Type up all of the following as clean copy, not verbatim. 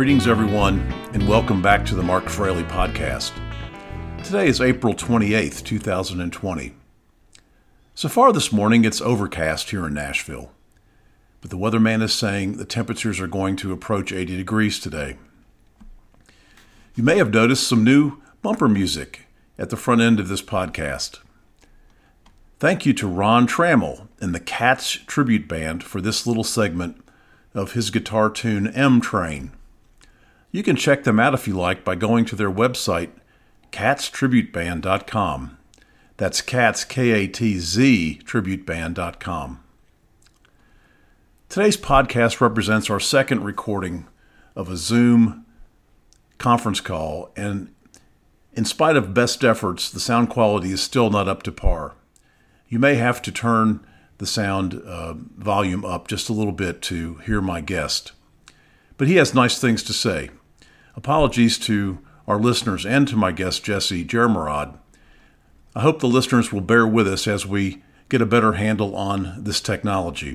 Greetings, everyone, and welcome back to the Mark Fraley Podcast. Today is April 28th, 2020. So far this morning, it's overcast here in Nashville, but the weatherman is saying the temperatures are going to approach 80 degrees today. You may have noticed some new bumper music at the front end of this podcast. Thank you to Ron Trammell and the Cats Tribute Band for this little segment of his guitar tune, M-Train. You can check them out if you like by going to their website, catstributeband.com. That's Cats, K-A-T-Z, tributeband.com. Today's podcast represents our second recording of a Zoom conference call, and in spite of best efforts, the sound quality is still not up to par. You may have to turn the sound volume up just a little bit to hear my guest. But he has nice things to say. Apologies to our listeners and to my guest, Jesse Germerod. I hope the listeners will bear with us as we get a better handle on this technology.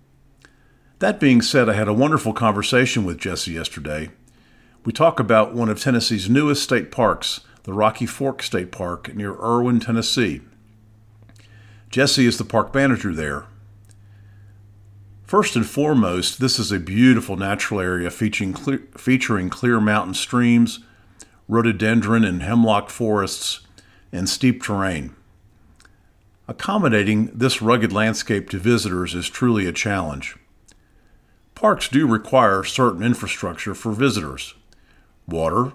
That being said, I had a wonderful conversation with Jesse yesterday. We talk about one of Tennessee's newest state parks, the Rocky Fork State Park near Erwin, Tennessee. Jesse is the park manager there. First and foremost, this is a beautiful natural area featuring clear mountain streams, rhododendron and hemlock forests, and steep terrain. Accommodating this rugged landscape to visitors is truly a challenge. Parks do require certain infrastructure for visitors: water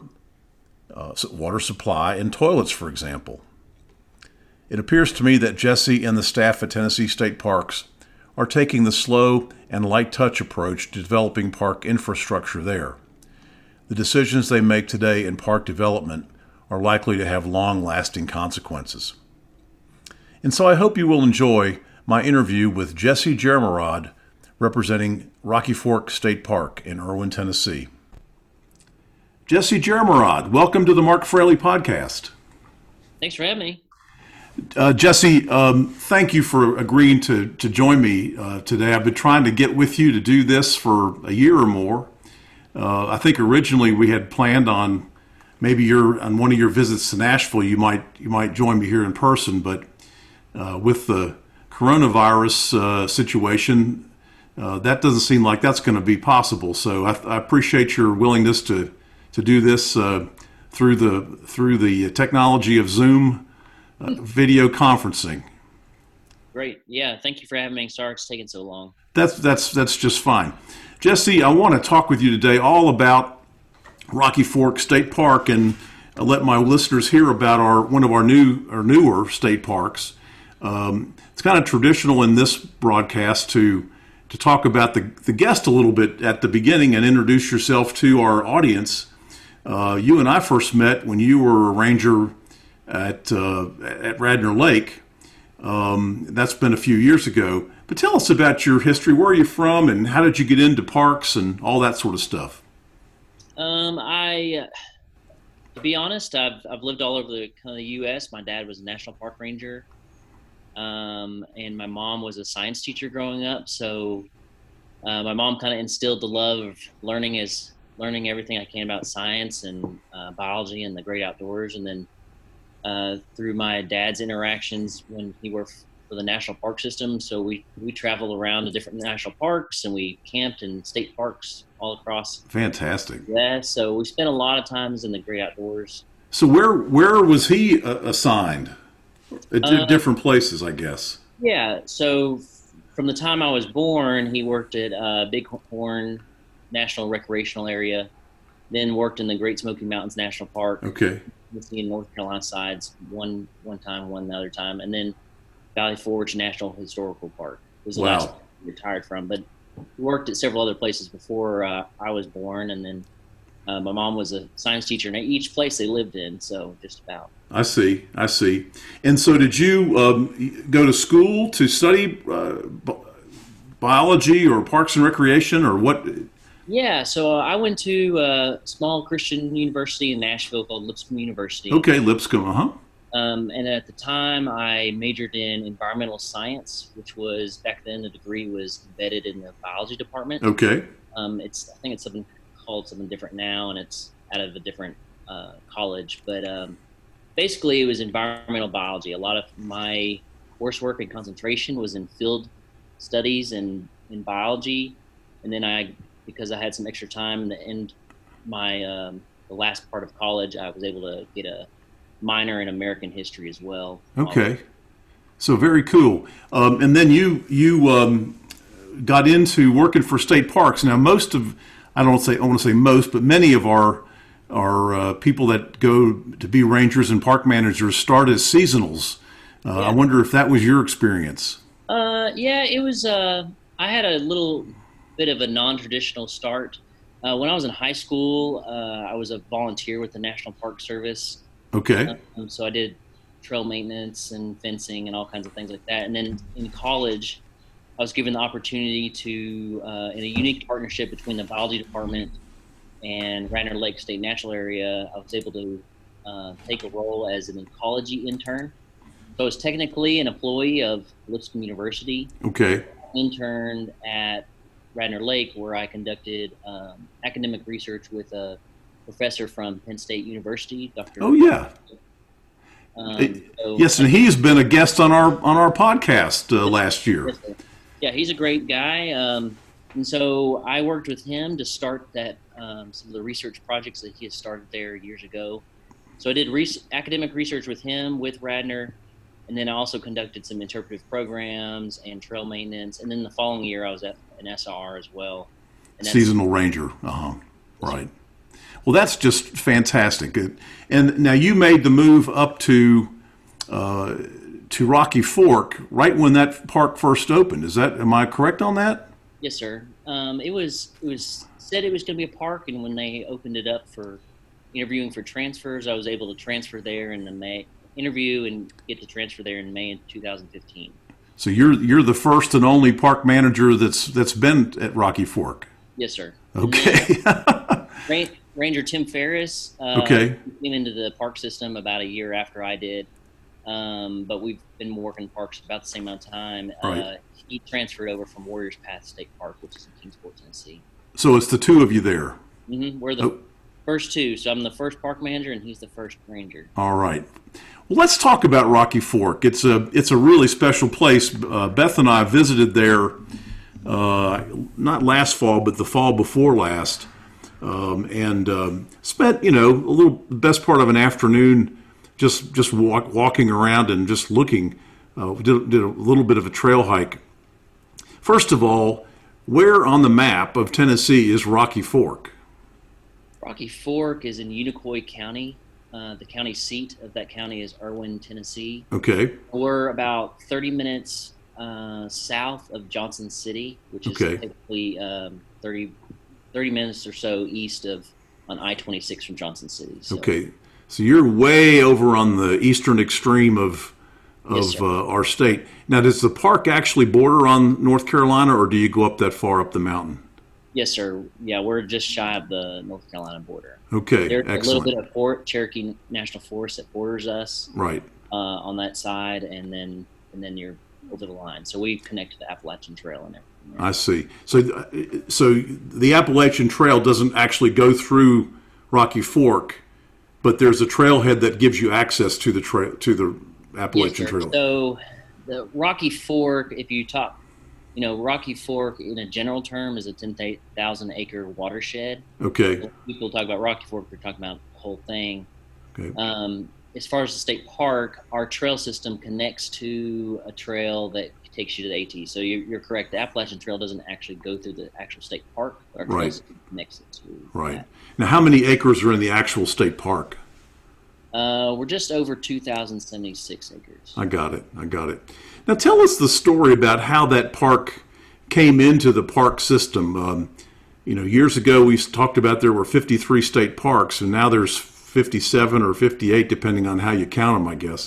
supply, and toilets, for example. It appears to me that Jesse and the staff at Tennessee State Parks are taking the slow and light touch approach to developing park infrastructure there. The decisions they make today in park development are likely to have long-lasting consequences. And so I hope you will enjoy my interview with Jesse Germerod, representing Rocky Fork State Park in Erwin, Tennessee. Jesse Germerod, welcome to the Mark Fraley Podcast. Thanks for having me. Jesse, thank you for agreeing to join me today. I've been trying to get with you to do this for a year or more. I think originally we had planned on maybe on one of your visits to Nashville, you might join me here in person, but with the coronavirus situation, that doesn't seem like that's going to be possible. So I appreciate your willingness to do this through the technology of Zoom video conferencing. Great. Yeah. Thank you for having me. Sorry it's taken so long. That's just fine. Jesse, I want to talk with you today all about Rocky Fork State Park and let my listeners hear about one of our newer state parks. It's kind of traditional in this broadcast to talk about the guest a little bit at the beginning and introduce yourself to our audience. You and I first met when you were a ranger at Radnor Lake. That's been a few years ago. But tell us about your history. Where are you from, and how did you get into parks and all that sort of stuff? To be honest, I've lived all over the U.S. My dad was a national park ranger, and my mom was a science teacher growing up. So my mom kind of instilled the love of learning everything I can about science and biology and the great outdoors, and then through my dad's interactions when he worked for the National Park System. So we traveled around to different national parks, and we camped in state parks all across. Fantastic. Yeah, so we spent a lot of times in the great outdoors. So where was he assigned? At different places, I guess. Yeah, so from the time I was born, he worked at Bighorn National Recreational Area, then worked in the Great Smoky Mountains National Park. Okay. In North Carolina sides, one time, one the other time, and then Valley Forge National Historical Park was the last he retired from. But he worked at several other places before I was born, and then my mom was a science teacher in each place they lived in, so just about. I see. And so did you go to school to study biology or parks and recreation, or what? Yeah, so I went to a small Christian university in Nashville called Lipscomb University. Okay, Lipscomb, And at the time, I majored in environmental science, which was, back then, the degree was embedded in the biology department. Okay. I think it's something called something different now, and it's out of a different college. But basically, it was environmental biology. A lot of my coursework and concentration was in field studies and in biology, and then because I had some extra time in the end, the last part of college, I was able to get a minor in American history as well. Okay, so very cool. And then you got into working for state parks. Now, I want to say most, but many of our people that go to be rangers and park managers start as seasonals. Yeah. I wonder if that was your experience. Yeah, it was. I had a little bit of a non-traditional start. When I was in high school, I was a volunteer with the National Park Service. Okay. So I did trail maintenance and fencing and all kinds of things like that. And then in college, I was given the opportunity to, in a unique partnership between the biology department and Radnor Lake State Natural Area, I was able to take a role as an ecology intern. So I was technically an employee of Lipscomb University. Okay. Interned at Radnor Lake, where I conducted academic research with a professor from Penn State University, Dr. Oh yeah. Yes, and he's been a guest on our podcast last year. Yeah, he's a great guy, and so I worked with him to start some of the research projects that he had started there years ago. So I did academic research with him with Radnor. And then I also conducted some interpretive programs and trail maintenance. And then the following year, I was at an SR as well. Seasonal ranger. Right. Well, that's just fantastic. And now you made the move up to Rocky Fork right when that park first opened. Am I correct on that? Yes, sir. It was said it was going to be a park, and when they opened it up for interviewing for transfers, I was able to transfer there in the May. Interview and get to transfer there in May of 2015. So you're the first and only park manager that's been at Rocky Fork. Yes, sir. Okay. Ranger Tim Ferris came into the park system about a year after I did, but we've been working parks about the same amount of time. Right. He transferred over from Warriors Path State Park, which is in Kingsport, Tennessee. So it's the two of you there. Mm-hmm. We're the first two. So I'm the first park manager, and he's the first ranger. All right. Well, let's talk about Rocky Fork. It's a really special place. Beth and I visited there not last fall, but the fall before last, and spent the best part of an afternoon just walking around and just looking. Did a little bit of a trail hike. First of all, where on the map of Tennessee is Rocky Fork? Rocky Fork is in Unicoi County. The county seat of that county is Erwin, Tennessee. Okay. We're about 30 minutes south of Johnson City, which is typically 30 minutes or so east on I-26 from Johnson City. So. Okay. So you're way over on the eastern extreme of Yes, our state. Now, does the park actually border on North Carolina, or do you go up that far up the mountain? Yes, sir. Yeah, we're just shy of the North Carolina border. Okay, There's excellent. a little bit of Cherokee National Forest that borders us, right, on that side, and then you're over the line. So we connect to the Appalachian Trail and everything. I see. So the Appalachian Trail doesn't actually go through Rocky Fork, but there's a trailhead that gives you access to the Appalachian Trail. So the Rocky Fork, if you talk. Rocky Fork, in a general term, is a 10,000 acre watershed. Okay. When people talk about Rocky Fork, we're talking about the whole thing. Okay. As far as the state park, our trail system connects to a trail that takes you to the AT. So you're correct. The Appalachian Trail doesn't actually go through the actual state park. Our trail system connects it to that. Now, how many acres are in the actual state park? We're just over 2,076 acres. I got it. Now tell us the story about how that park came into the park system. Years ago we talked about there were 53 state parks, and now there's 57 or 58, depending on how you count them, I guess.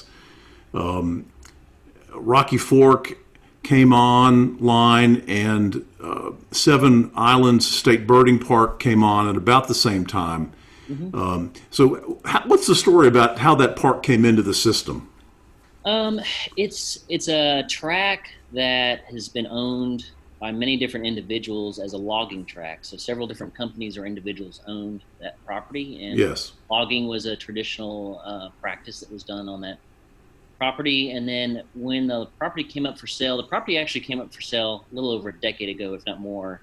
Rocky Fork came online, and Seven Islands State Birding Park came on at about the same time. Mm-hmm. So what's the story about how that park came into the system? It's a track that has been owned by many different individuals as a logging tract. So several different companies or individuals owned that property, and Yes. logging was a traditional practice that was done on that property. And then when the property came up for sale, the property actually came up for sale a little over a decade ago, if not more.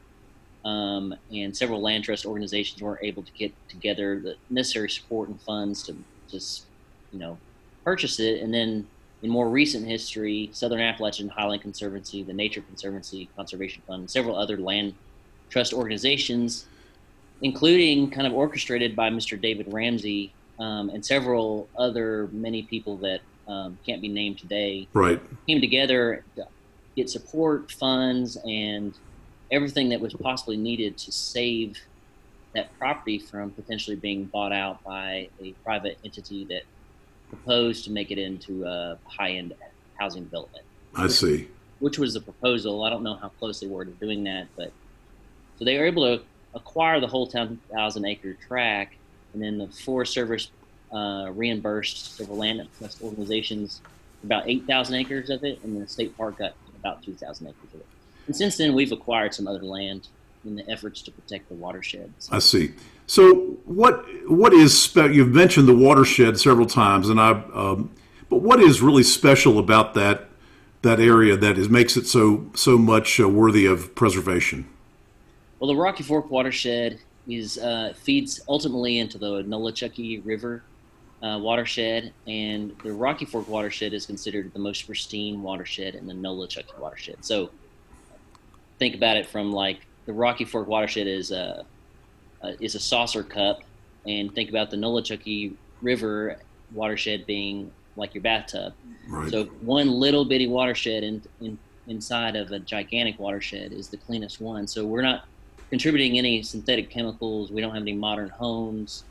And several land trust organizations weren't able to get together the necessary support and funds to just, purchase it. And then in more recent history, Southern Appalachian Highland Conservancy, the Nature Conservancy Conservation Fund, and several other land trust organizations, including kind of orchestrated by Mr. David Ramsey, and several other many people that can't be named today, Right. came together to get support, funds, and everything that was possibly needed to save that property from potentially being bought out by a private entity that proposed to make it into a high-end housing development. I see. Which was the proposal. I don't know how close they were to doing that, but so they were able to acquire the whole 10,000-acre tract, and then the Forest Service reimbursed several land trust organizations about 8,000 acres of it, and then the state park got about 2,000 acres of it. And since then, we've acquired some other land in the efforts to protect the watersheds. I see. So what is you've mentioned the watershed several times, and but what is really special about that area that makes it so much worthy of preservation? Well, the Rocky Fork watershed feeds ultimately into the Nolichucky River watershed, and the Rocky Fork watershed is considered the most pristine watershed in the Nolichucky watershed. So think about it from like the Rocky Fork watershed is a saucer cup, and think about the Nolichucky River watershed being like your bathtub. Right. So one little bitty watershed inside of a gigantic watershed is the cleanest one. So we're not contributing any synthetic chemicals. We don't have any modern homes.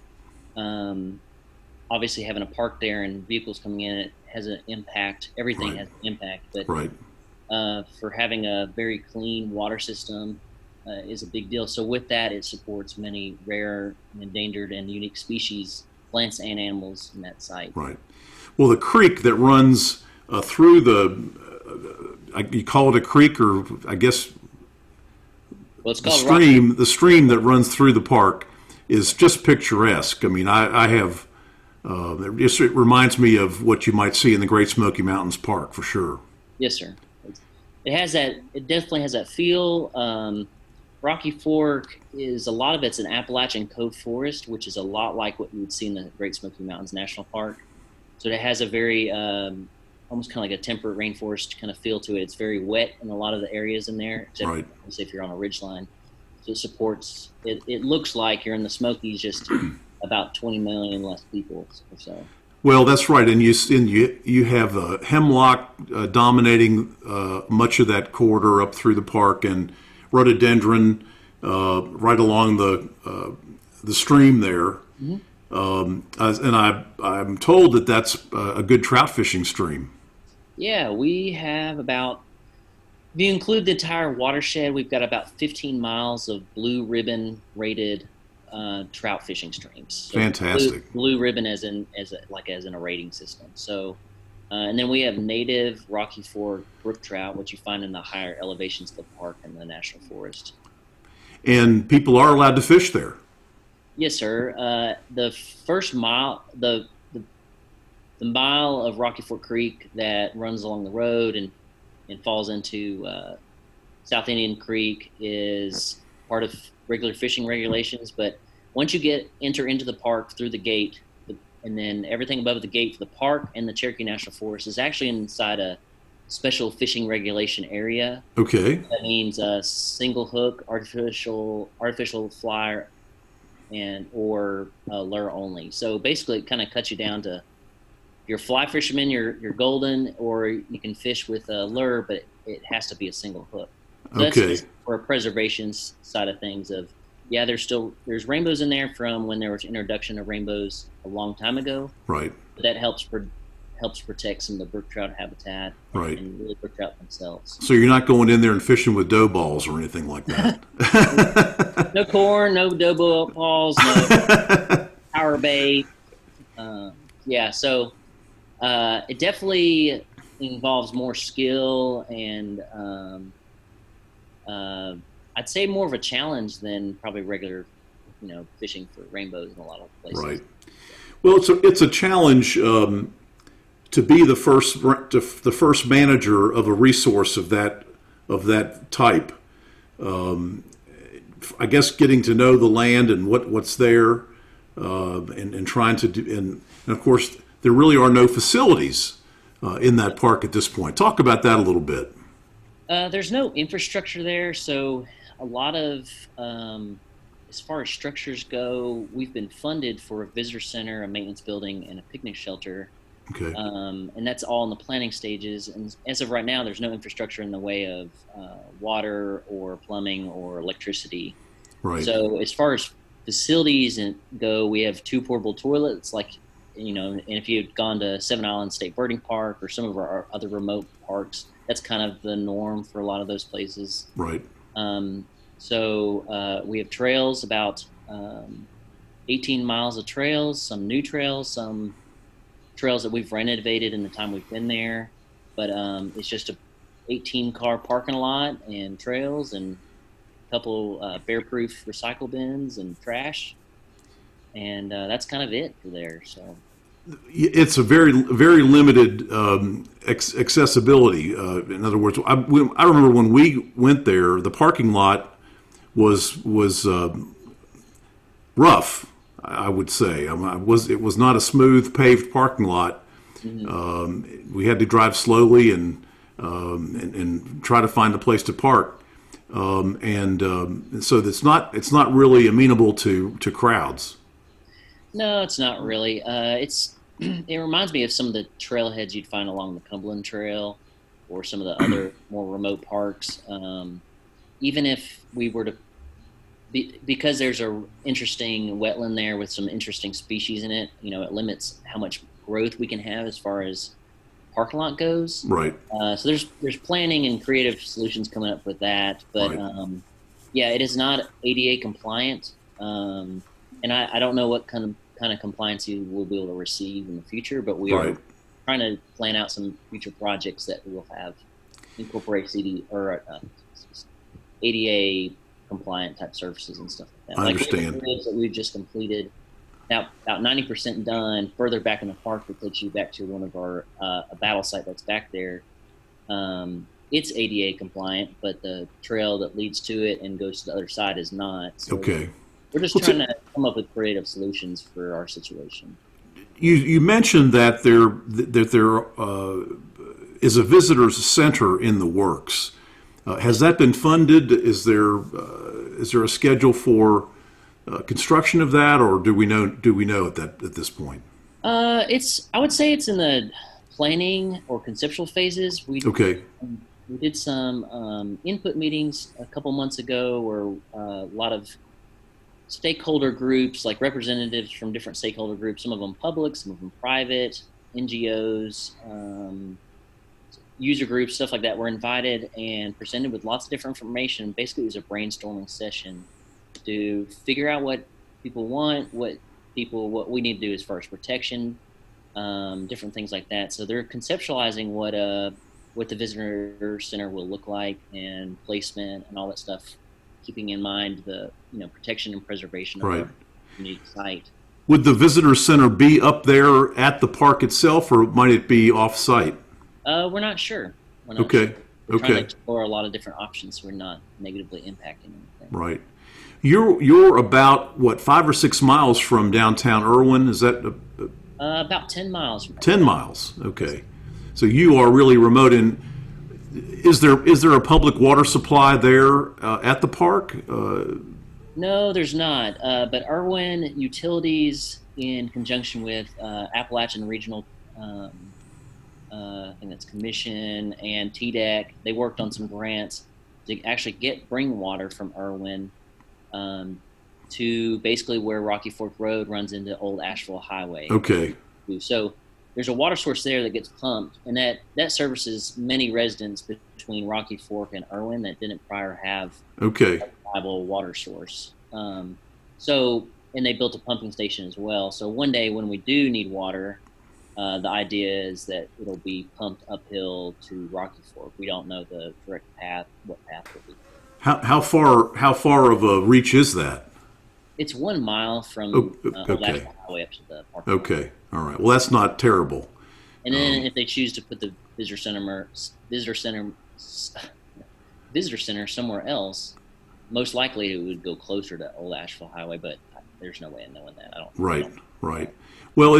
Obviously, having a park there and vehicles coming in, it has an impact. Everything Right. has an impact. But Right. For having a very clean water system is a big deal. So with that, it supports many rare, endangered, and unique species, plants and animals in that site. Right. Well, the creek that runs through you call it a creek, or I guess Well, it's the called stream. The stream that runs through the park is just picturesque. I mean, I have. It reminds me of what you might see in the Great Smoky Mountains Park, for sure. Yes, sir. It has that. It definitely has that feel. Rocky Fork is a lot of it's an Appalachian Cove forest, which is a lot like what you would see in the Great Smoky Mountains National Park. So it has a very almost kind of like a temperate rainforest kind of feel to it. It's very wet in a lot of the areas in there, except Right. if you're on a ridgeline. So it supports. It looks like you're in the Smokies, just about 20 million less people or so. Well, that's right, and you have hemlock dominating much of that corridor up through the park, and rhododendron right along the stream there. Mm-hmm. I'm told that that's a good trout fishing stream. Yeah, we have about. If you include the entire watershed, we've got about 15 miles of blue ribbon rated trout fishing streams. So fantastic. Blue ribbon as in a rating system. So, and then we have native Rocky Fork brook trout, which you find in the higher elevations of the park and the national forest. And people are allowed to fish there. Yes, sir. The first mile, the mile of Rocky Fork Creek that runs along the road and falls into South Indian Creek is part of regular fishing regulations. But once you enter into the park through the gate, and then everything above the gate for the park and the Cherokee National Forest is actually inside a special fishing regulation area. Okay. That means a single hook, artificial fly, or lure only. So basically, it kind of cuts you down to if you're a fly fisherman, you're golden, or you can fish with a lure, but it has to be a single hook. So Okay. that's for a preservation side of things. There's rainbows in there from when there was introduction of rainbows a long time ago. Right. But that helps protect some of the brook trout habitat. Right. And really brook trout themselves. So you're not going in there and fishing with dough balls or anything like that. No corn, no dough balls, no power bait. So it definitely involves more skill and uh, I'd say more of a challenge than probably regular, fishing for rainbows in a lot of places. Right. Well, it's a challenge to be the first manager of a resource of that type. I guess getting to know the land and what's there, and trying to do, and of course there really are no facilities in that park at this point. Talk about that a little bit. There's no infrastructure there, so a lot of, as far as structures go, we've been funded for a visitor center, a maintenance building, and a picnic shelter. Okay. And that's all in the planning stages. And as of right now, there's no infrastructure in the way of water or plumbing or electricity. Right. So as far as facilities go, we have two portable toilets, like, and if you had gone to Seven Islands State Birding Park or some of our other remote parks, that's kind of the norm for a lot of those places. Right. So we have trails, about 18 miles of trails, some new trails, some trails that we've renovated in the time we've been there. But it's just a 18-car parking lot and trails and a couple bear-proof recycle bins and trash. And that's kind of it for there. So it's a very limited accessibility. In other words, I remember when we went there, the parking lot was rough. I would say it was not a smooth paved parking lot. Mm-hmm. We had to drive slowly and try to find a place to park. So it's not really amenable to crowds. No, it's not really. It reminds me of some of the trailheads you'd find along the Cumberland Trail or some of the other more remote parks. Even if we were to, because there's a interesting wetland there with some interesting species in it, it limits how much growth we can have as far as parking lot goes. Right. So there's planning and creative solutions coming up with that, but right. Yeah, it is not ADA compliant, and I don't know what kind of compliance you will be able to receive in the future, but we right. are trying to plan out some future projects that will have incorporate ADA compliant type services and stuff like that. I understand. That we've just completed, now about 90% done. Further back in the park, that takes you back to one of our a battle site that's back there. It's ADA compliant, but the trail that leads to it and goes to the other side is not. So okay. We're just trying to come up with creative solutions for our situation. You mentioned that there is a visitors center in the works. Has that been funded? Is there a schedule for construction of that, or do we know at this point? I would say it's in the planning or conceptual phases. Okay. We did some input meetings a couple months ago where a lot of stakeholder groups, like representatives from different stakeholder groups, some of them public, some of them private, NGOs, user groups, stuff like that, were invited and presented with lots of different information. Basically, it was a brainstorming session to figure out what people want, what we need to do as far as protection, different things like that. So they're conceptualizing what the visitor center will look like and placement and all that stuff, keeping in mind the protection and preservation of our unique site. Would the visitor center be up there at the park itself, or might it be off-site? We're not sure. Okay. Sure. We're trying to explore a lot of different options, so we're not negatively impacting anything. Right. You're about 5 or 6 miles from downtown Irwin. Is that about 10 miles? 10 miles. Okay. So you are really remote. And is there a public water supply there at the park? No, there's not. But Irwin Utilities, in conjunction with Appalachian Regional, I think that's Commission and TDEC, they worked on some grants to actually bring water from Irwin to basically where Rocky Fork Road runs into Old Asheville Highway. Okay. So there's a water source there that gets pumped, and that services many residents between Rocky Fork and Irwin that didn't prior have a reliable water source. And they built a pumping station as well. So one day when we do need water, the idea is that it'll be pumped uphill to Rocky Fork. We don't know the direct path, what path will be. How far of a reach is that? It's 1 mile Oh, from Old okay. Asheville Highway up to the parking lot. Okay. All right. Well, that's not terrible. And then if they choose to put the visitor center, visitor center somewhere else, most likely it would go closer to Old Asheville Highway. But there's no way of knowing that. I Right. don't. Right. Well,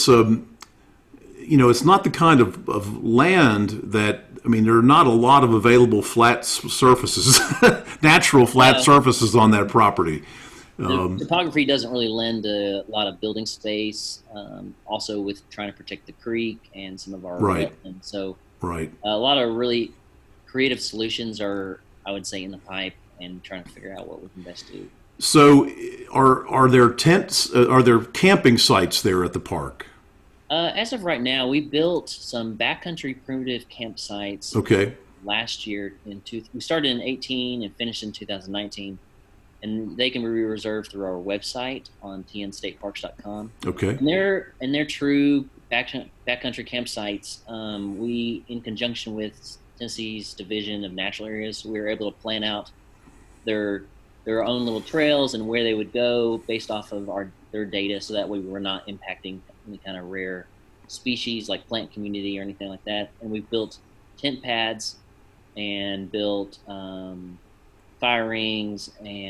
it's not the kind of land that, I mean, there are not a lot of available flat surfaces, natural flat No, surfaces on that property. the topography doesn't really lend a lot of building space. Also, with trying to protect the creek and some of our Right. wetlands, so Right. a lot of really creative solutions are, I would say, in the pipe, and trying to figure out what we can best do. So, are there tents? Are there camping sites there at the park? As of right now, we built some backcountry primitive campsites Okay. last year. We started in 18 and finished in 2019, and they can be reserved through our website on tnstateparks.com. Okay. And they're true backcountry campsites. We, in conjunction with Tennessee's Division of Natural Areas, we were able to plan out their their own little trails and where they would go based off of their data, so that way we were not impacting any kind of rare species like plant community or anything like that. And we've built tent pads and built fire rings,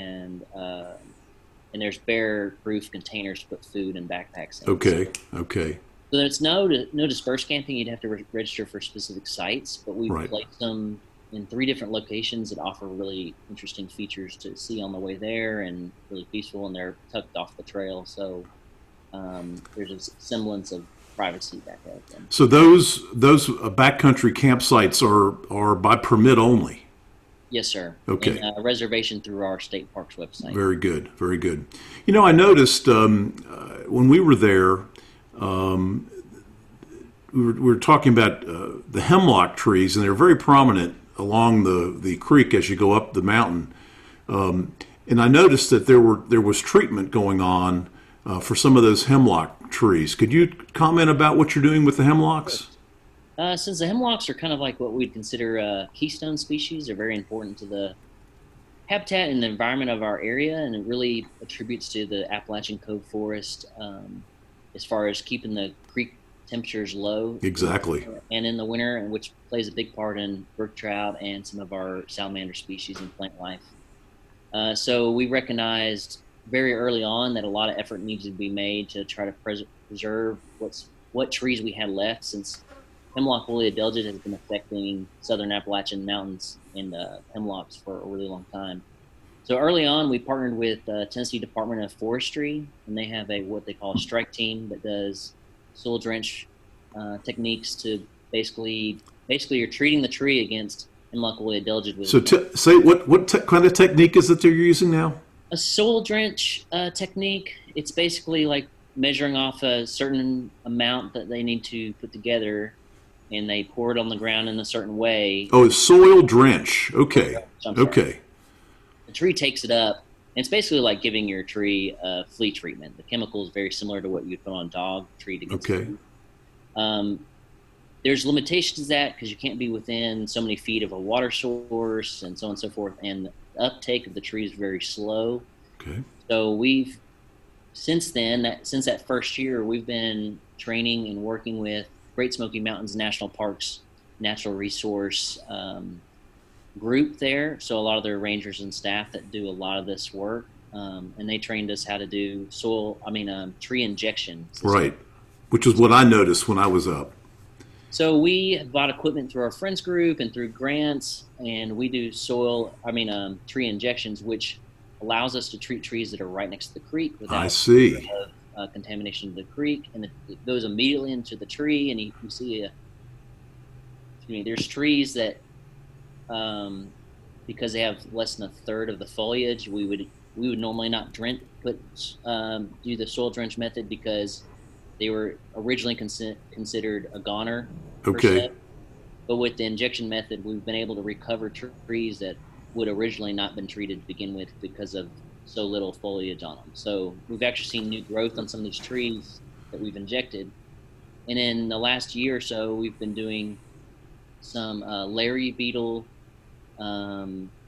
and there's bear proof containers to put food and backpacks in. Okay. Okay. So there's no dispersed camping. You'd have to register for specific sites, but we've Right. placed them in 3 different locations that offer really interesting features to see on the way there, and really peaceful. And they're tucked off the trail, so there's a semblance of privacy back there. So those backcountry campsites are by permit only. Yes, sir. Okay. And reservation through our state parks website. Very good. Very good. I noticed when we were there, we were talking about the hemlock trees, and they're very prominent along the creek as you go up the mountain. And I noticed that there was treatment going on for some of those hemlock trees. Could you comment about what you're doing with the hemlocks? Since the hemlocks are kind of like what we'd consider keystone species, they're very important to the habitat and the environment of our area, and it really attributes to the Appalachian Cove Forest, as far as keeping the creek temperatures low Exactly. and in the winter, and which plays a big part in brook trout and some of our salamander species and plant life. So we recognized very early on that a lot of effort needed to be made to try to preserve what trees we had left, since hemlock woolly adelgid has been affecting southern Appalachian mountains and hemlocks for a really long time. So early on, we partnered with Tennessee Department of Forestry, and they have what they call a strike team that does soil drench techniques to basically you're treating the tree against hemlock woolly adelgid with So say what kind of technique is it that you're using now? a soil drench technique. It's basically like measuring off a certain amount that they need to put together, and they pour it on the ground in a certain way. Oh, it's soil drench. Okay. I'm sorry. Okay. The tree takes it up. And it's basically like giving your tree a flea treatment. The chemical is very similar to what you'd put on a dog treat against Okay. flea. There's limitations to that because you can't be within so many feet of a water source and so on and so forth. And the uptake of the tree is very slow. Okay. So since that first year, we've been training and working with Great Smoky Mountains National Parks natural resource group there. So a lot of their rangers and staff that do a lot of this work, and they trained us how to do tree injection system. Right. Which is what I noticed when I was up. So we bought equipment through our friends group and through grants, and we do tree injections, which allows us to treat trees that are right next to the creek I without see. contamination of the creek, and it goes immediately into the tree. And you see there's trees that, because they have less than a third of the foliage, we would normally not do the soil drench method, because they were originally considered a goner. Okay. But with the injection method, we've been able to recover trees that would originally not been treated to begin with because of so little foliage on them. So we've actually seen new growth on some of these trees that we've injected. And in the last year or so, we've been doing some Larry beetle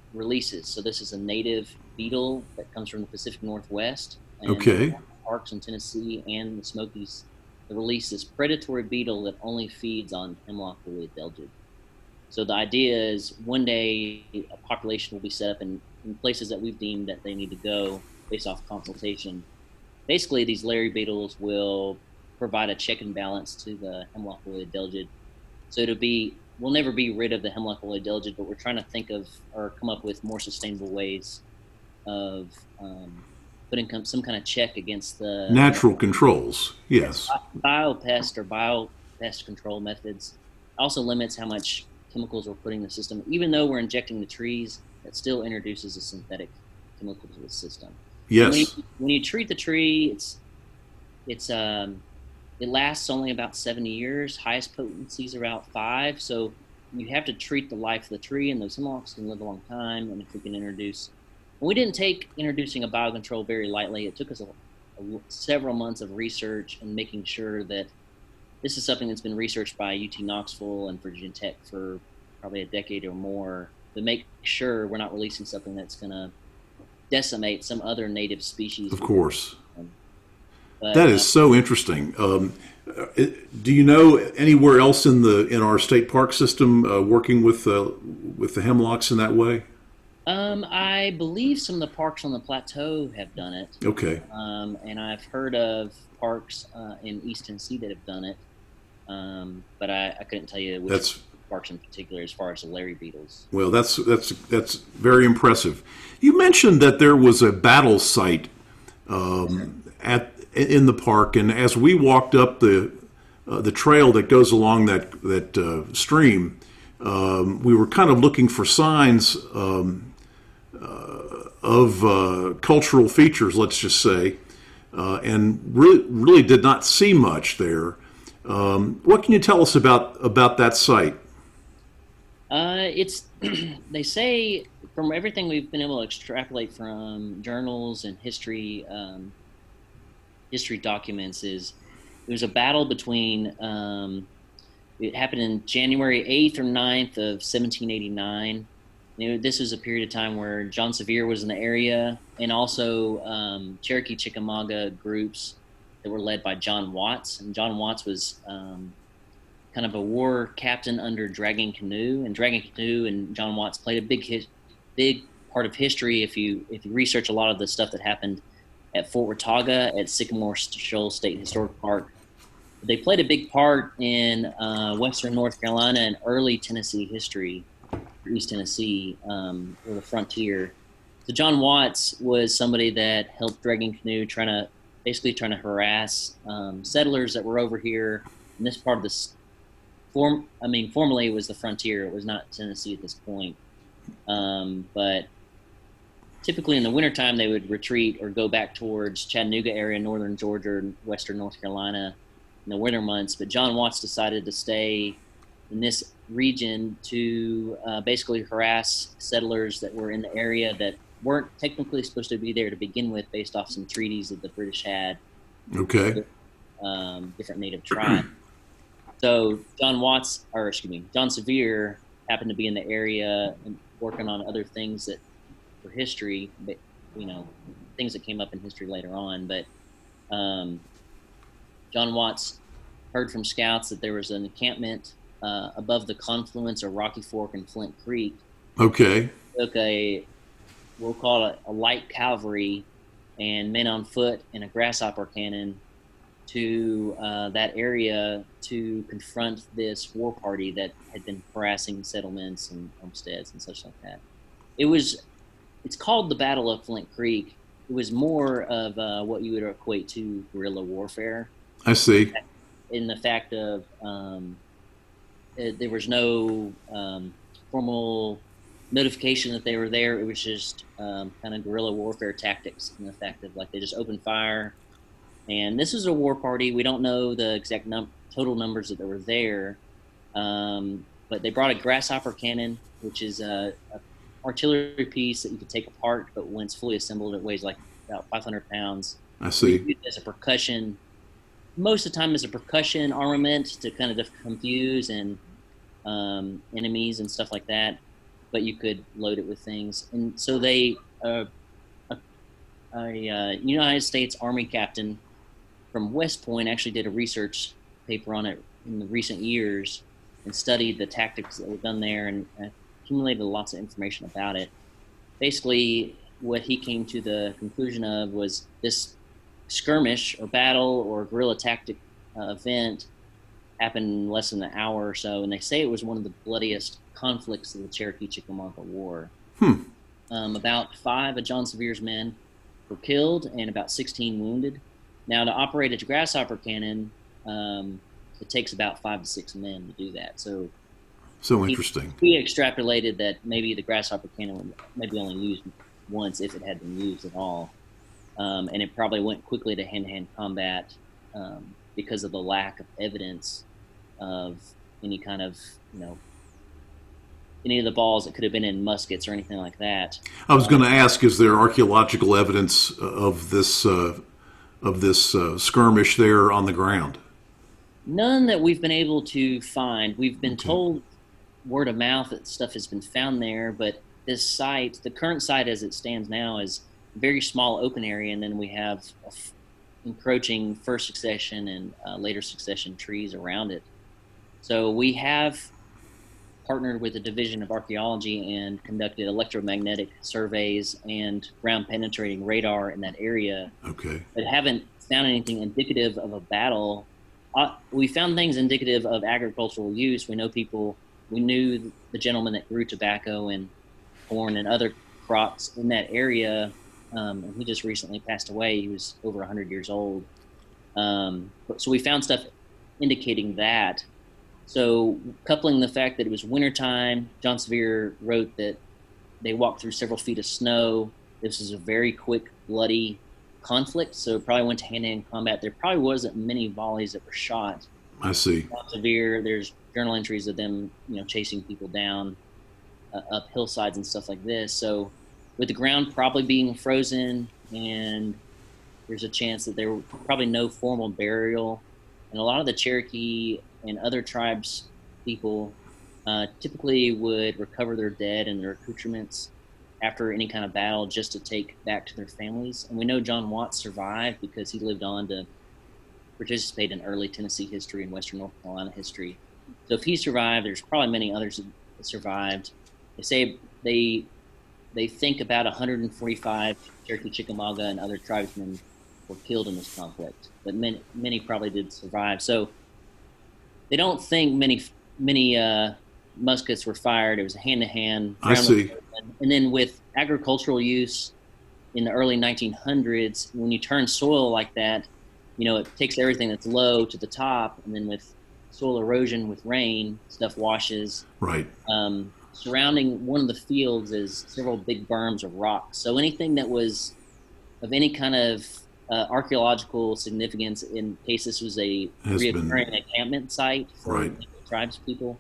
releases. So this is a native beetle that comes from the Pacific Northwest and Okay. parks in Tennessee and the Smokies. They release this predatory beetle that only feeds on hemlock woolly adelgid. So the idea is one day a population will be set up in places that we've deemed that they need to go based off consultation. Basically, these Larry beetles will provide a check and balance to the hemlock woolly adelgid. So it'll be we'll never be rid of the hemlock woolly adelgid, but we're trying to think of or come up with more sustainable ways of putting some kind of check against the Natural controls. Yes. biopest or biopest control methods. Also limits how much chemicals we're putting in the system. Even though we're injecting the trees, that still introduces a synthetic chemical to the system. Yes. When you treat the tree, it's it lasts only about 70 years. Highest potency is about 5. So you have to treat the life of the tree, and those hemlocks can live a long time. And if we can we didn't take introducing a biocontrol very lightly. It took us several months of research and making sure that this is something that's been researched by UT Knoxville and Virginia Tech for probably a decade or more to make sure we're not releasing something that's going to decimate some other native species. Of course. But, that is so interesting. Do you know anywhere else in our state park system working with the hemlocks in that way? I believe some of the parks on the plateau have done it. Okay. And I've heard of parks in East Tennessee that have done it. But I couldn't tell you which parks in particular as far as the Larry beetles. Well, that's very impressive. You mentioned that there was a battle site in the park, and as we walked up the trail that goes along that stream, we were kind of looking for signs of cultural features, let's just say, and really did not see much there. What can you tell us about that site? It's they say from everything we've been able to extrapolate from journals and history documents is there's a battle between it happened in January 8th or 9th of 1789. This was a period of time where John Sevier was in the area, and also Cherokee Chickamauga groups that were led by John Watts. And John Watts was kind of a war captain under Dragging Canoe, and Dragging Canoe and John Watts played a big part of history. If you research a lot of the stuff that happened at Fort Watauga at Sycamore Shoals State Historic Park, they played a big part in western North Carolina and early Tennessee history, East Tennessee, or the frontier. So John Watts was somebody that helped Dragging Canoe trying to harass settlers that were over here in this part of the formerly it was the frontier. It was not Tennessee at this point. But typically in the wintertime, they would retreat or go back towards Chattanooga area, northern Georgia, and western North Carolina in the winter months. But John Watts decided to stay in this region to basically harass settlers that were in the area that weren't technically supposed to be there to begin with, based off some treaties that the British had. Okay. With, different native tribes. So John Sevier happened to be in the area and working on other things that for history, but things that came up in history later on. But John Watts heard from scouts that there was an encampment above the confluence of Rocky Fork and Flint Creek. Okay. Took we'll call it a light cavalry and men on foot and a grasshopper cannon to that area to confront this war party that had been harassing settlements and homesteads and such like that. It's called the Battle of Flint Creek. It was more of what you would equate to guerrilla warfare. I see. In the fact of there was no formal notification that they were there. It was just kind of guerrilla warfare tactics, in the fact of they just opened fire. And this is a war party. We don't know the exact total numbers that were there, but they brought a grasshopper cannon, which is a artillery piece that you could take apart, but when it's fully assembled, it weighs about 500 pounds. I see. Used as a percussion, most of the time as a percussion armament to kind of confuse and enemies and stuff like that. but you could load it with things. And so a United States Army captain from West Point actually did a research paper on it in the recent years and studied the tactics that were done there and accumulated lots of information about it. Basically, what he came to the conclusion of was this skirmish or battle or guerrilla tactic event happened in less than an hour or so, and they say it was one of the bloodiest conflicts of the Cherokee-Chickamauga War. About 5 of John Severe's men were killed and about 16 wounded. Now, to operate a grasshopper cannon, it takes about 5 to 6 men to do that. So interesting. He extrapolated that maybe the grasshopper cannon would maybe only used once if it had been used at all. And it probably went quickly to hand-to-hand combat because of the lack of evidence of any kind of, any of the balls that could have been in muskets or anything like that. I was going to ask, is there archaeological evidence of this skirmish there on the ground? None that we've been able to find. We've been told word of mouth that stuff has been found there, but this site, the current site as it stands now, is a very small open area, and then we have encroaching first succession and later succession trees around it. So we have partnered with the Division of Archaeology and conducted electromagnetic surveys and ground penetrating radar in that area. Okay. But haven't found anything indicative of a battle. We found things indicative of agricultural use. We knew the gentleman that grew tobacco and corn and other crops in that area. And he just recently passed away. He was over 100 years old. So we found stuff indicating that. So coupling the fact that it was wintertime, John Severe wrote that they walked through several feet of snow. This was a very quick, bloody conflict, so it probably went to hand-to-hand combat. There probably wasn't many volleys that were shot. I see. John Severe, there's journal entries of them, chasing people down up hillsides and stuff like this. So with the ground probably being frozen, and there's a chance that there were probably no formal burial. And a lot of the Cherokee and other tribes people typically would recover their dead and their accoutrements after any kind of battle just to take back to their families. And we know John Watts survived because he lived on to participate in early Tennessee history and Western North Carolina history. So if he survived, there's probably many others that survived. They say they think about 145 Cherokee, Chickamauga, and other tribesmen were killed in this conflict, but many probably did survive. So they don't think many muskets were fired. It was a hand-to-hand. I see. And then with agricultural use in the early 1900s, when you turn soil like that, it takes everything that's low to the top, and then with soil erosion with rain, stuff washes. Right. Surrounding one of the fields is several big berms of rocks. So anything that was of any kind of archaeological significance, in case this was a recurring encampment site for tribes people,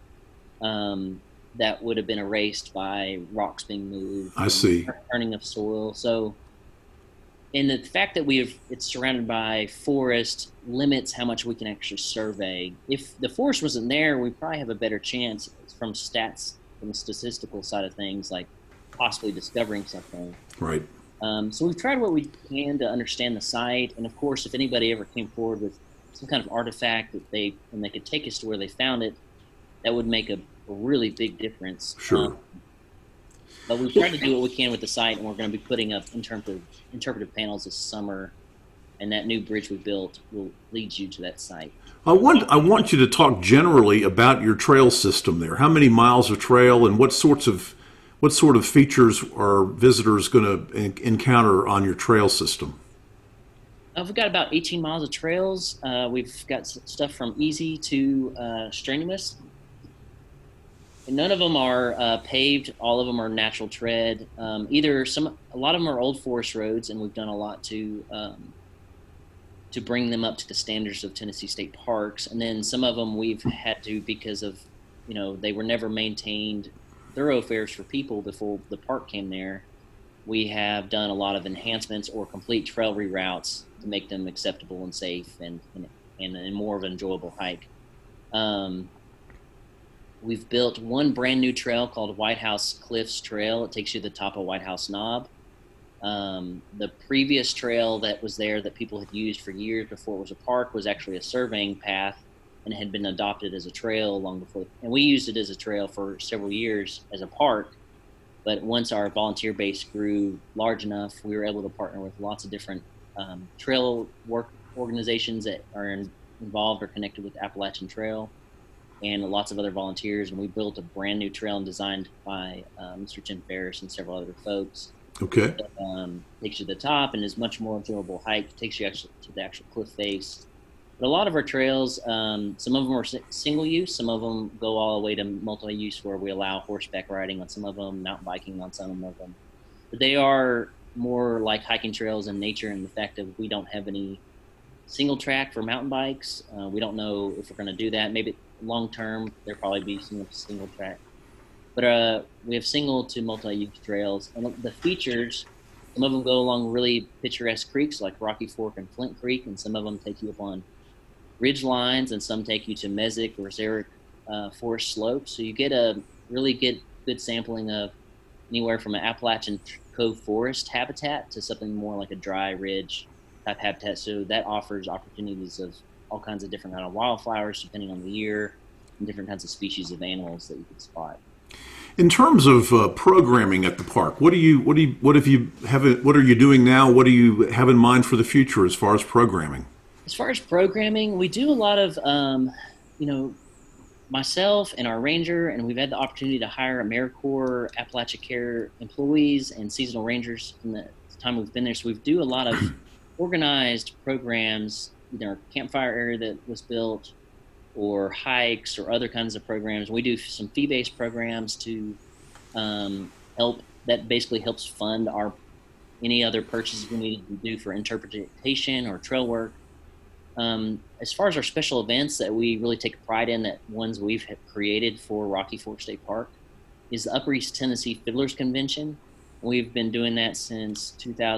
that would have been erased by rocks being moved. I see. Turning of soil. So, and the fact that it's surrounded by forest limits how much we can actually survey. If the forest wasn't there, we probably have a better chance from the statistical side of things, like possibly discovering something. Right. So we've tried what we can to understand the site, and of course, if anybody ever came forward with some kind of artifact and they could take us to where they found it, that would make a really big difference. Sure. But we've tried to do what we can with the site, and we're going to be putting up interpretive panels this summer, and that new bridge we built will lead you to that site. I want you to talk generally about your trail system there. How many miles of trail, and what sort of features are visitors going to encounter on your trail system? We've got about 18 miles of trails. We've got stuff from easy to strenuous. And none of them are paved. All of them are natural tread. A lot of them are old forest roads, and we've done a lot to bring them up to the standards of Tennessee State Parks. And then some of them we've had to, because of, they were never maintained thoroughfares for people before the park came there. We have done a lot of enhancements or complete trail reroutes to make them acceptable and safe and more of an enjoyable hike. We've built one brand new trail called White House Cliffs Trail. It takes you to the top of White House Knob. The previous trail that was there that people had used for years before it was a park was actually a surveying path, and it had been adopted as a trail long before. And we used it as a trail for several years as a park. But once our volunteer base grew large enough, we were able to partner with lots of different trail work organizations that are involved or connected with Appalachian Trail, and lots of other volunteers. And we built a brand new trail designed by Mr. Tim Ferriss and several other folks. Okay. Takes you to the top and is much more enjoyable hike. Takes you actually to the actual cliff face. But a lot of our trails, some of them are single use. Some of them go all the way to multi-use, where we allow horseback riding on some of them, mountain biking on some of them. But they are more like hiking trails in nature, in the fact that we don't have any single track for mountain bikes. We don't know if we're going to do that. Maybe long term there'll probably be some single track. But we have single to multi-use trails. And the features, some of them go along really picturesque creeks like Rocky Fork and Flint Creek, and some of them take you up on ridge lines, and some take you to mesic or xeric forest slopes. So you get a really good sampling of anywhere from an Appalachian Cove forest habitat to something more like a dry ridge type habitat. So that offers opportunities of all kinds of different kind of wildflowers depending on the year, and different kinds of species of animals that you can spot. In terms of programming at the park, what are you doing now? What do you have in mind for the future as far as programming? As far as programming, we do a lot of, myself and our ranger, and we've had the opportunity to hire AmeriCorps Appalachia Care employees and seasonal rangers in the time we've been there. So we do a lot of organized programs, either a campfire area that was built, or hikes, or other kinds of programs. We do some fee-based programs to help. That basically helps fund any other purchases we need to do for interpretation or trail work. As far as our special events that we really take pride in, that ones we've created for Rocky Fork State Park, is the Upper East Tennessee Fiddlers Convention. We've been doing that since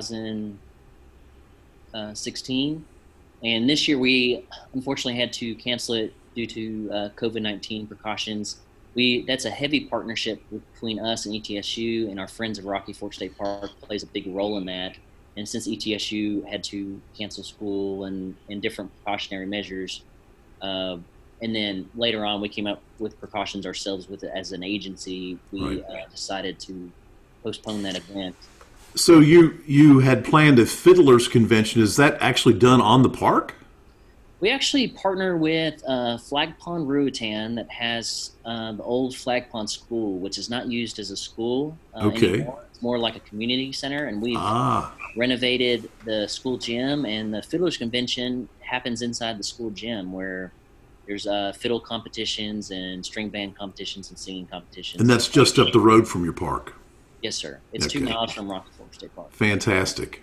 2016. And this year we unfortunately had to cancel it due to COVID-19 precautions. That's a heavy partnership between us and ETSU, and our friends of Rocky Fork State Park plays a big role in that. And since ETSU had to cancel school and different precautionary measures, and then later on we came up with precautions ourselves with it as an agency, we decided to postpone that event. So you had planned a Fiddlers Convention. Is that actually done on the park? We actually partner with Flag Pond Ruatan, that has the old Flag Pond School, which is not used as a school anymore. It's more like a community center, and we've renovated the school gym, and the Fiddlers Convention happens inside the school gym, where there's fiddle competitions and string band competitions and singing competitions. And that's just up the road from your park? Yes, sir. It's 2 miles from Rocky Fork State Park. Fantastic.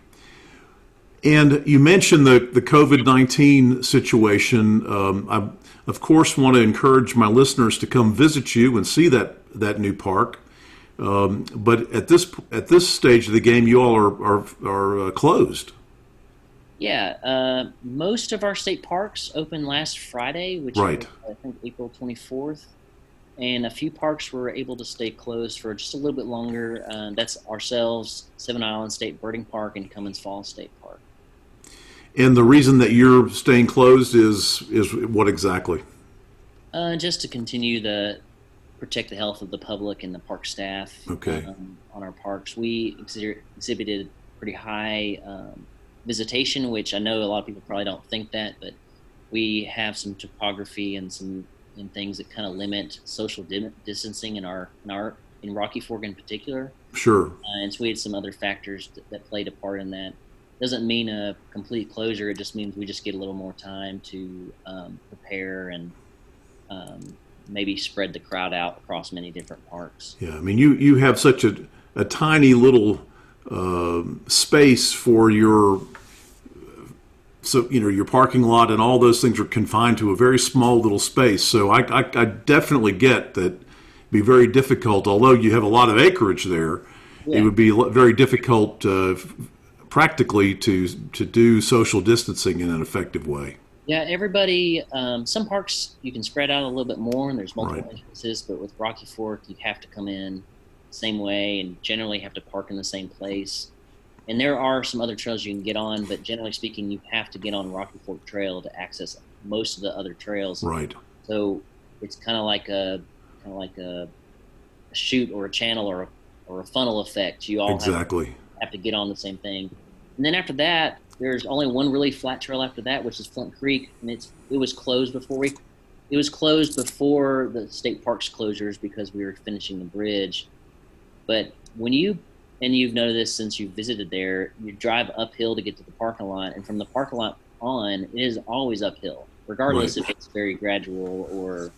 And you mentioned the COVID-19 situation. I, of course, want to encourage my listeners to come visit you and see that new park. But at this stage of the game, you all are closed. Yeah, most of our state parks opened last Friday, which was, I think, April 24th. And a few parks were able to stay closed for just a little bit longer. That's ourselves, Seven Islands State Birding Park, and Cummins Falls State Park. And the reason that you're staying closed is what exactly? Just to continue to protect the health of the public and the park staff. Okay. On our parks. We exhibited pretty high visitation, which I know a lot of people probably don't think that, but we have some topography and things that kind of limit social distancing in Rocky Fork in particular. Sure. And so we had some other factors that played a part in that. Doesn't mean a complete closure. It just means we just get a little more time to prepare and maybe spread the crowd out across many different parks. Yeah, I mean, you have such a tiny little space for your parking lot, and all those things are confined to a very small little space. So I definitely get that it'd be very difficult, although you have a lot of acreage there. Yeah. It would be very difficult practically to do social distancing in an effective way. Yeah, everybody. Some parks you can spread out a little bit more, and there's multiple Right. entrances. But with Rocky Fork, you have to come in the same way, and generally have to park in the same place. And there are some other trails you can get on, but generally speaking, you have to get on Rocky Fork Trail to access most of the other trails. Right. So it's kind of like a chute or a channel or a funnel effect. You all Exactly. have to get on the same thing. And then after that, there's only one really flat trail after that, which is Flint Creek, and it was closed before the state parks closures because we were finishing the bridge. But when you've noticed this since you visited there, you drive uphill to get to the parking lot, and from the parking lot on, it is always uphill, regardless Right. if it's very gradual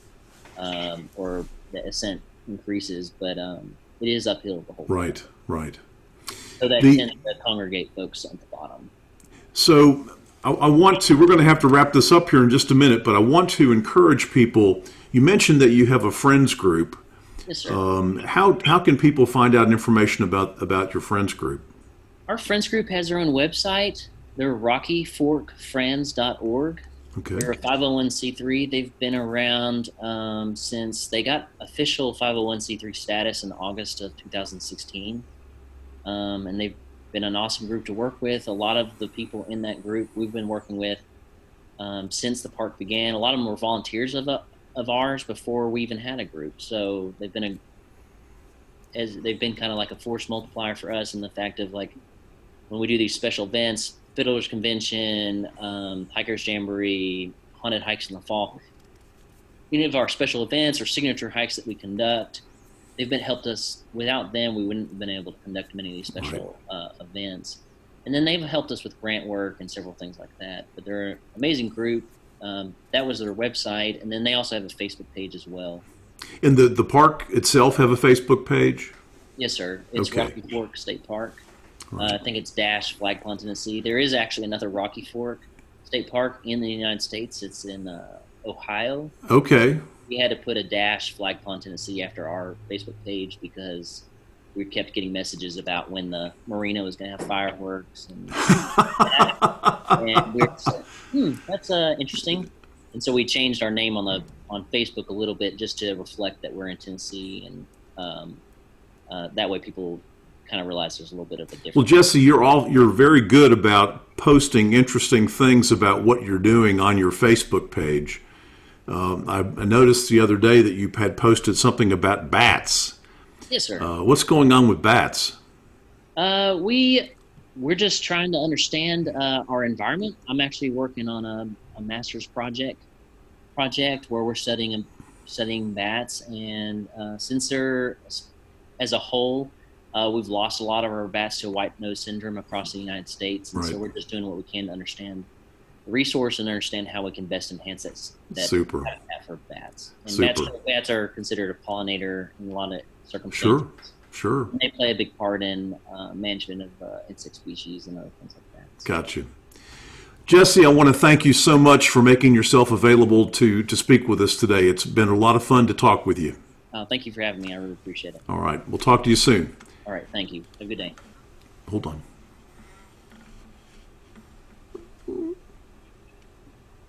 or the ascent increases. But it is uphill the whole time. Right. Right. So that The tends to congregate folks at the bottom. So I want to, we're going to have to wrap this up here in just a minute, but I want to encourage people. You mentioned that you have a friends group. Yes, sir. How can people find out information about your friends group? Our friends group has their own website. They're rockyforkfriends.org. Okay. They're a 501c3. They've been around since they got official 501c3 status in August of 2016. And they've been an awesome group to work with. A lot of the people in that group we've been working with since the park began. A lot of them were volunteers of ours before we even had a group. So they've been kind of like a force multiplier for us in the fact of like when we do these special events, Fiddlers Convention, Hikers Jamboree, Haunted Hikes in the fall, any of our special events or signature hikes that we conduct, they've helped us. Without them, we wouldn't have been able to conduct many of these special events. And then they've helped us with grant work and several things like that. But they're an amazing group. That was their website, and then they also have a Facebook page as well. And the park itself have a Facebook page? Yes, sir. It's Okay. Rocky Fork State Park. I think it's Flag Pond, Tennessee. There is actually another Rocky Fork State Park in the United States. It's in Ohio. Okay. We had to put a Flag Pond, Tennessee after our Facebook page because we kept getting messages about when the marina was going to have fireworks and and we were just like, that's interesting. And so we changed our name on Facebook a little bit just to reflect that we're in Tennessee, and that way people kind of realize there's a little bit of a difference. Well, Jesse, you're very good about posting interesting things about what you're doing on your Facebook page. I noticed the other day that you had posted something about bats. Yes, sir. What's going on with bats? We're just trying to understand our environment. I'm actually working on a master's project where we're studying bats, and since they're as a whole, we've lost a lot of our bats to white nose syndrome across the United States, and so we're just doing what we can to understand the resource and understand how we can best enhance that Super. habitat for bats. And Super. bats are considered a pollinator in a lot of circumstances. Sure. And they play a big part in management of insect species and other things like that. So. Gotcha. Jesse, I want to thank you so much for making yourself available to speak with us today. It's been a lot of fun to talk with you. Thank you for having me. I really appreciate it. All right. We'll talk to you soon. All right. Thank you. Have a good day. Hold on.